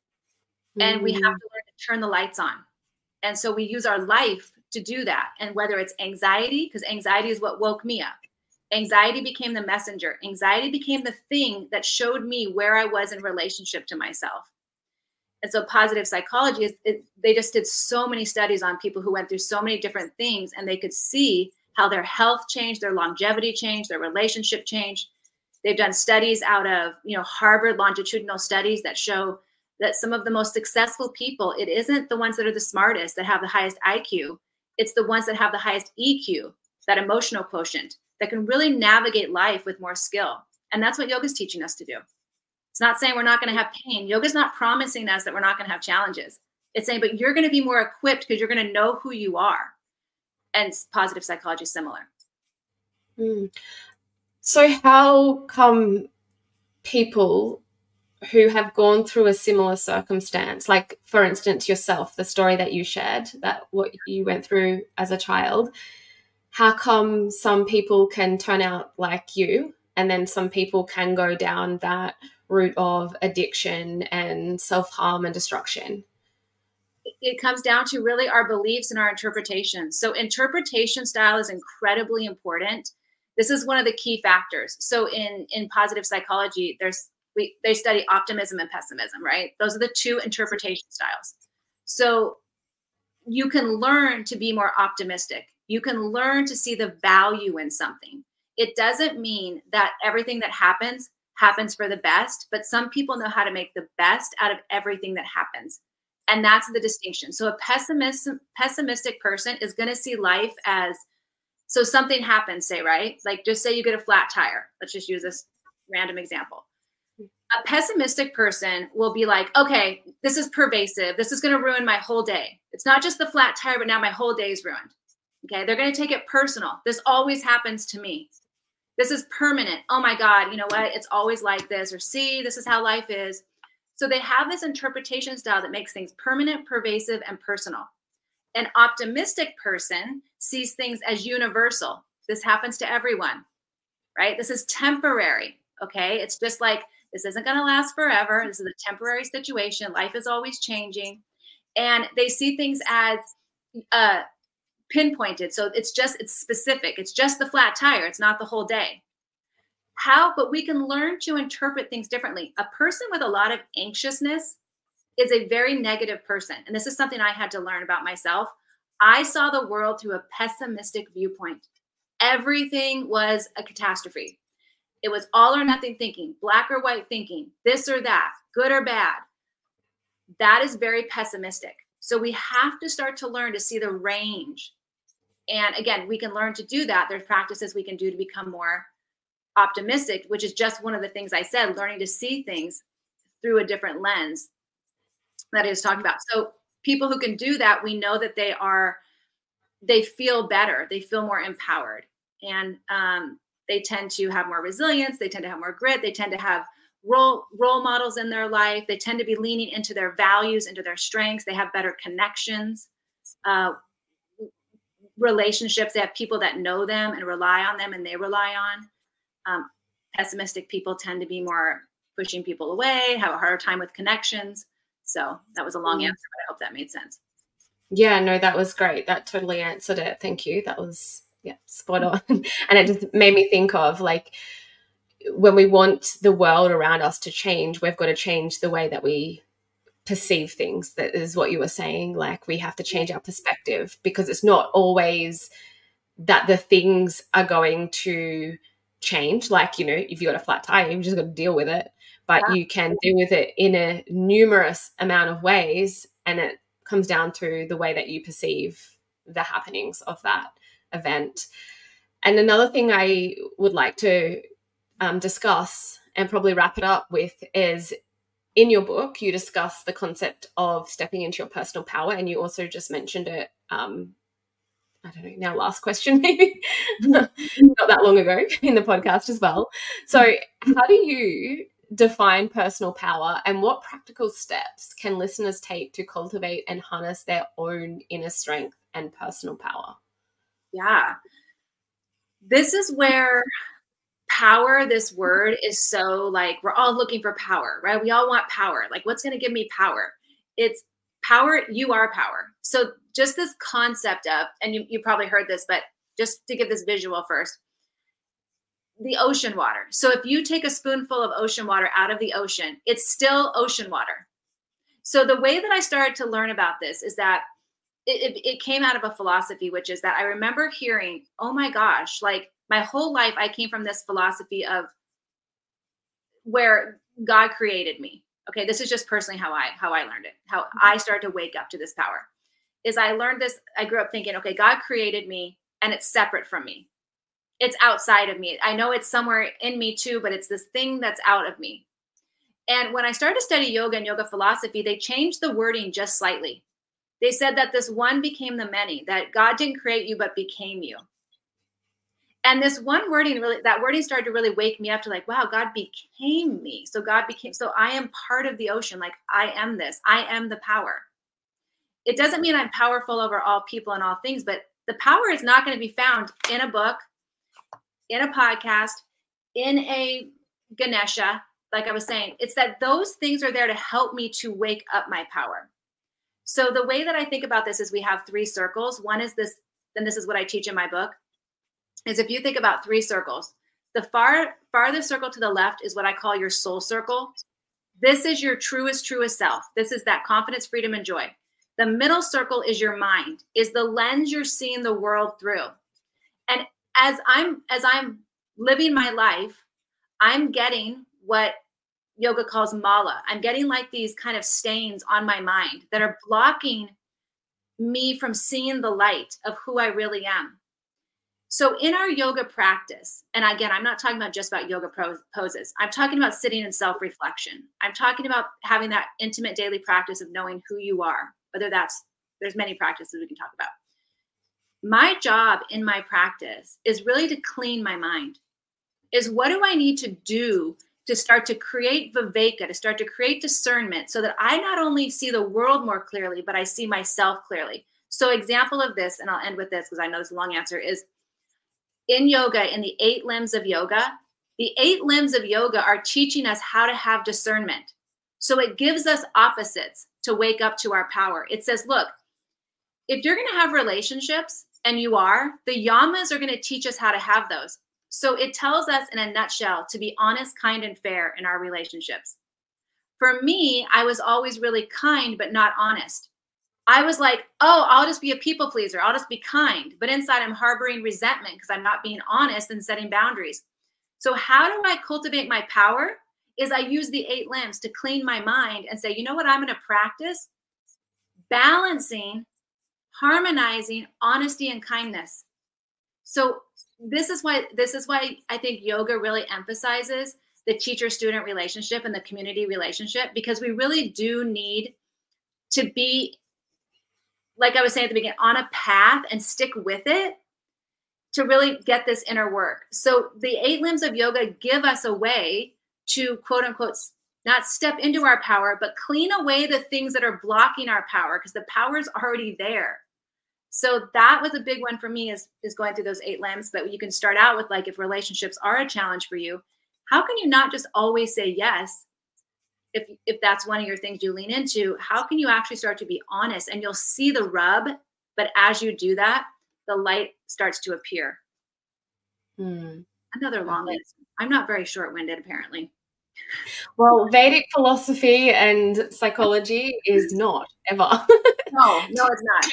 And we have to learn to turn the lights on. And so we use our life to do that. And whether it's anxiety, because anxiety is what woke me up. Anxiety became the messenger. Anxiety became the thing that showed me where I was in relationship to myself. And so positive psychology is, it, they just did so many studies on people who went through so many different things, and they could see how their health changed, their longevity changed, their relationship changed. They've done studies out of, you know, Harvard longitudinal studies that show that some of the most successful people, it isn't the ones that are the smartest, that have the highest I Q. It's the ones that have the highest E Q, that emotional quotient, that can really navigate life with more skill. And that's what yoga is teaching us to do. It's not saying we're not going to have pain. Yoga is not promising us that we're not going to have challenges. It's saying, but you're going to be more equipped because you're going to know who you are. And positive psychology is similar. Mm. So how come people who have gone through a similar circumstance, like for instance yourself, the story that you shared, that what you went through as a child, how come some people can turn out like you and then some people can go down that route of addiction and self-harm and destruction? It comes down to really our beliefs and our interpretation. So interpretation style is incredibly important. This is one of the key factors. So in, in positive psychology, there's we they study optimism and pessimism, right? Those are the two interpretation styles. So you can learn to be more optimistic. You can learn to see the value in something. It doesn't mean that everything that happens happens for the best, but some people know how to make the best out of everything that happens. And that's the distinction. So a pessimist, pessimistic person is going to see life as, so something happens, say, right? Like just say you get a flat tire. Let's just use this random example. A pessimistic person will be like, okay, this is pervasive. This is going to ruin my whole day. It's not just the flat tire, but now my whole day is ruined. Okay. They're going to take it personal. This always happens to me. This is permanent. Oh my God, you know what? It's always like this, or see, this is how life is. So they have this interpretation style that makes things permanent, pervasive, and personal. An optimistic person sees things as universal. This happens to everyone, right? This is temporary, okay? It's just like, this isn't gonna last forever. This is a temporary situation. Life is always changing. And they see things as uh, pinpointed. So it's just, it's specific. It's just the flat tire. It's not the whole day. How, but we can learn to interpret things differently. A person with a lot of anxiousness is a very negative person. And this is something I had to learn about myself. I saw the world through a pessimistic viewpoint. Everything was a catastrophe. It was all or nothing thinking, black or white thinking, this or that, good or bad. that is very pessimistic. So we have to start to learn to see the range. And again, we can learn to do that. There's practices we can do to become more optimistic, which is just one of the things I said, learning to see things through a different lens that is talking about. So people who can do that, we know that they are, they feel better. They feel more empowered. And um, they tend to have more resilience. They tend to have more grit. They tend to have role, role models in their life. They tend to be leaning into their values, into their strengths. They have better connections, uh, relationships. They have people that know them and rely on them, and they rely on. Um, pessimistic people tend to be more pushing people away, have a harder time with connections. So that was a long answer, but I hope that made sense. Yeah, no, that was great. That totally answered it. Thank you. That was, yeah, spot on. And it just made me think of, like, when we want the world around us to change, we've got to change the way that we perceive things. That is what you were saying. Like, we have to change our perspective, because it's not always that the things are going to change. Like, you know, if you got a flat tire, you've just got to deal with it. But yeah. you can deal with it in a numerous amount of ways, and it comes down to the way that you perceive the happenings of that event. And another thing I would like to um, discuss and probably wrap it up with is, in your book, you discuss the concept of stepping into your personal power, and you also just mentioned it, um, I don't know, now last question maybe, not that long ago in the podcast as well. So how do you define personal power, and what practical steps can listeners take to cultivate and harness their own inner strength and personal power? Yeah. This is where power, this word, is so, like, we're all looking for power, right? We all want power. Like, what's going to give me power? It's power. You are power. So just this concept of, and you, you probably heard this, but just to give this visual first, the ocean water. So if you take a spoonful of ocean water out of the ocean, it's still ocean water. So the way that I started to learn about this is that it, it, it came out of a philosophy, which is that I remember hearing, oh my gosh, like, my whole life I came from this philosophy of where God created me. Okay, this is just personally how I how I learned it, how I started to wake up to this power. Is I learned this, I grew up thinking, okay, God created me and it's separate from me. It's outside of me. I know it's somewhere in me too, but it's this thing that's out of me. And when I started to study yoga and yoga philosophy, they changed the wording just slightly. They said that this one became the many, that God didn't create you, but became you. And this one wording, really, that wording started to really wake me up to, like, wow, God became me. So God became, so I am part of the ocean. Like, I am this, I am the power. It doesn't mean I'm powerful over all people and all things, but the power is not going to be found in a book, in a podcast, in a Ganesha. Like I was saying, it's that those things are there to help me to wake up my power. So the way that I think about this is we have three circles. One is this, and this is what I teach in my book, is if you think about three circles, the far farthest circle to the left is what I call your soul circle. This is your truest, truest self. This is that confidence, freedom, and joy. The middle circle is your mind, is the lens you're seeing the world through. And as I'm as I'm living my life, I'm getting what yoga calls mala. I'm getting like these kind of stains on my mind that are blocking me from seeing the light of who I really am. So in our yoga practice, and again, I'm not talking about just about yoga poses. I'm talking about sitting in self-reflection. I'm talking about having that intimate daily practice of knowing who you are, whether that's, there's many practices we can talk about. My job in my practice is really to clean my mind, is what do I need to do to start to create viveka, to start to create discernment so that I not only see the world more clearly, but I see myself clearly. So example of this, and I'll end with this because I know this is a long answer, is in yoga, in the eight limbs of yoga, the eight limbs of yoga are teaching us how to have discernment. So it gives us opposites to wake up to our power. It says, look, if you're going to have relationships, and you are, the yamas are going to teach us how to have those. So it tells us in a nutshell to be honest, kind, and fair in our relationships. For me, I was always really kind, but not honest. I was like, oh, I'll just be a people pleaser. I'll just be kind. But inside I'm harboring resentment because I'm not being honest and setting boundaries. So how do I cultivate my power? is I use the eight limbs to clean my mind and say, you know what, I'm going to practice balancing, harmonizing honesty and kindness. So this is why this is why I think yoga really emphasizes the teacher-student relationship and the community relationship, because we really do need to be, like I was saying at the beginning, on a path and stick with it to really get this inner work. So the eight limbs of yoga give us a way to, quote unquote, not step into our power, but clean away the things that are blocking our power, because the power is already there. So that was a big one for me, is, is going through those eight limbs. But you can start out with, like, if relationships are a challenge for you, how can you not just always say yes? If, if that's one of your things you lean into, how can you actually start to be honest? And you'll see the rub, but as you do that, the light starts to appear. Hmm. Another long answer. I'm not very short-winded, apparently. Well, Vedic philosophy and psychology is not, ever. No, no, it's not.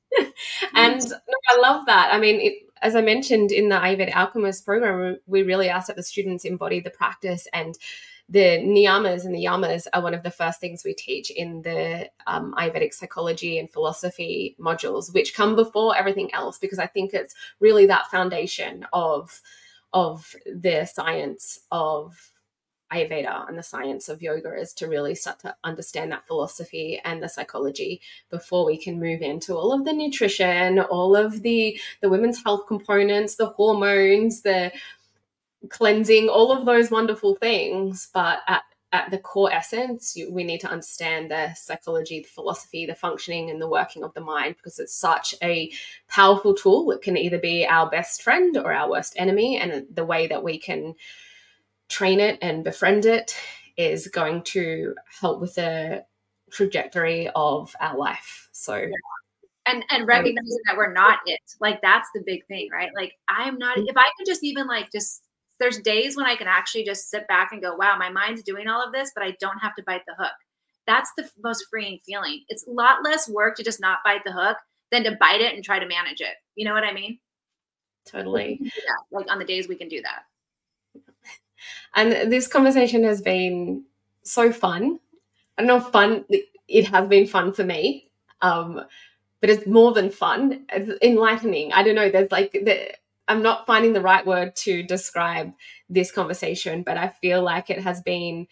And no, I love that. I mean, it, as I mentioned in the Ayurveda Alchemist program, we really asked that the students embody the practice, and the niyamas and the yamas are one of the first things we teach in the um, Ayurvedic psychology and philosophy modules, which come before everything else, because I think it's really that foundation of, of the science of Ayurveda and the science of yoga, is to really start to understand that philosophy and the psychology before we can move into all of the nutrition, all of the, the women's health components, the hormones, the cleansing, all of those wonderful things. But at, at the core essence, you, we need to understand the psychology, the philosophy, the functioning and the working of the mind, because it's such a powerful tool. It can either be our best friend or our worst enemy, and the way that we can train it and befriend it is going to help with the trajectory of our life. So yeah. and and recognizing that we're not it, like, that's the big thing, right? Like, I'm not, if I could just even like just there's days when I can actually just sit back and go, wow, my mind's doing all of this, but I don't have to bite the hook. That's the most freeing feeling. It's a lot less work to just not bite the hook than to bite it and try to manage it. You know what I mean? Totally. Yeah, like on the days we can do that. And this conversation has been so fun. I don't know if fun, it has been fun for me, um, but it's more than fun. It's enlightening. I don't know. There's like, the, I'm not finding the right word to describe this conversation, but I feel like it has been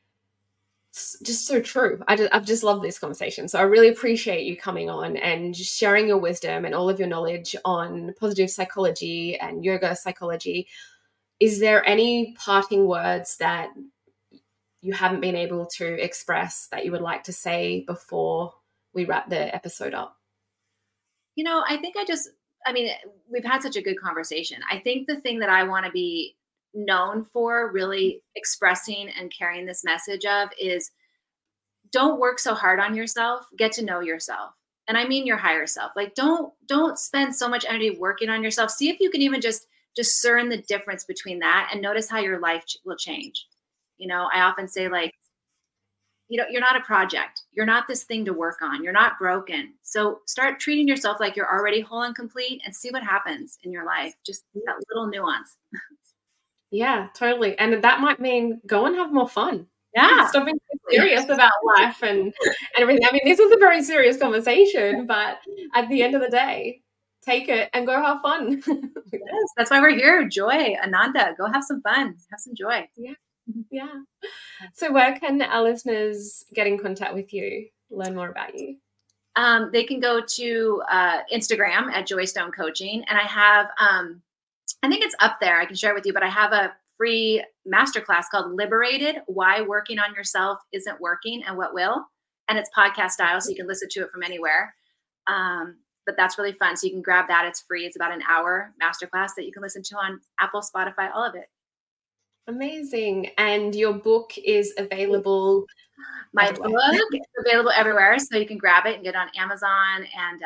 just so true. I just, I've just loved this conversation. So I really appreciate you coming on and just sharing your wisdom and all of your knowledge on positive psychology and yoga psychology. Is there any parting words that you haven't been able to express that you would like to say before we wrap the episode up? You know, I think I just, I mean, we've had such a good conversation. I think the thing that I want to be known for, really expressing and carrying this message of, is don't work so hard on yourself, get to know yourself. And I mean your higher self. Like, don't, don't spend so much energy working on yourself. See if you can even just discern the difference between that and notice how your life ch- will change. You know, I often say, like, you know, you're not a project. You're not this thing to work on. You're not broken. So start treating yourself like you're already whole and complete, and see what happens in your life. Just that little nuance. Yeah, totally. And that might mean go and have more fun. Yeah. Stop being serious about life and, and everything. I mean, this was a very serious conversation, but at the end of the day, take it and go have fun. Yes, that's why we're here. Joy, Ananda, go have some fun, have some joy. Yeah. Yeah. So where can our listeners get in contact with you, learn more about you? Um, they can go to uh, Instagram at Joystone Coaching. And I have, um, I think it's up there. I can share it with you, but I have a free masterclass called Liberated, Why Working on Yourself Isn't Working and What Will. And it's podcast style, so you can listen to it from anywhere. Um, but that's really fun. So you can grab that. It's free. It's about an hour masterclass that you can listen to on Apple, Spotify, all of it. Amazing. And your book is available? My book is available everywhere. So you can grab it and get it on Amazon and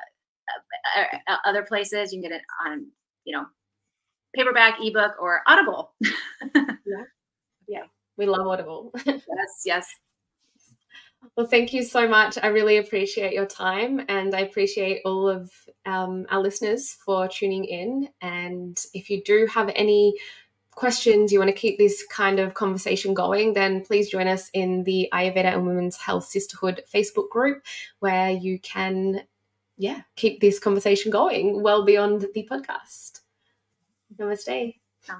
uh, uh, other places. You can get it on, you know, paperback, ebook, or Audible. Yeah. Yeah. We love Audible. Yes. Yes. Well, thank you so much. I really appreciate your time, and I appreciate all of um, our listeners for tuning in. And if you do have any questions, you want to keep this kind of conversation going, then please join us in the Ayurveda and Women's Health Sisterhood Facebook group, where you can, yeah, keep this conversation going well beyond the podcast. Namaste.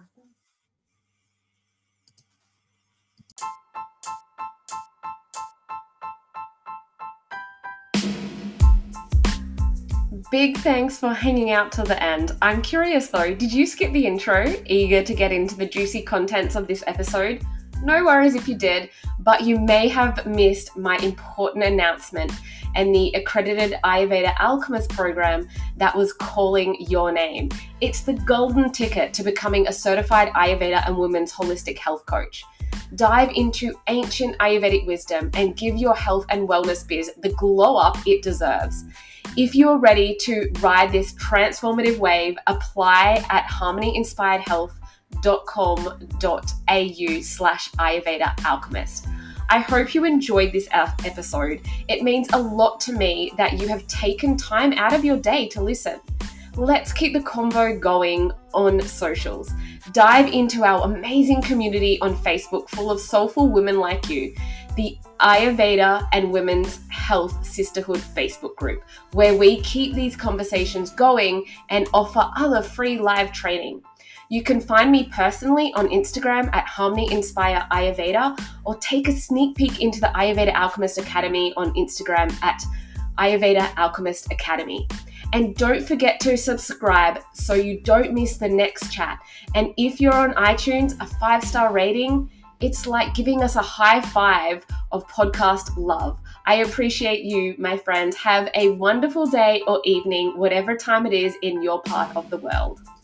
Big thanks for hanging out till the end. I'm curious though, did you skip the intro, eager to get into the juicy contents of this episode? No worries if you did, but you may have missed my important announcement and the accredited Ayurveda Alchemist program that was calling your name. It's the golden ticket to becoming a certified Ayurveda and women's holistic health coach. Dive into ancient Ayurvedic wisdom and give your health and wellness biz the glow up it deserves. If you're ready to ride this transformative wave, apply at harmony inspired health dot com dot a u slash Ayurveda Alchemist. I hope you enjoyed this episode. It means a lot to me that you have taken time out of your day to listen. Let's keep the convo going on socials. Dive into our amazing community on Facebook full of soulful women like you, the Ayurveda and Women's Health Sisterhood Facebook group, where we keep these conversations going and offer other free live training. You can find me personally on Instagram at Harmony Inspire Ayurveda, or take a sneak peek into the Ayurveda Alchemist Academy on Instagram at Ayurveda Alchemist Academy. And don't forget to subscribe so you don't miss the next chat. And if you're on iTunes, a five-star rating, it's like giving us a high five of podcast love. I appreciate you, my friend. Have a wonderful day or evening, whatever time it is in your part of the world.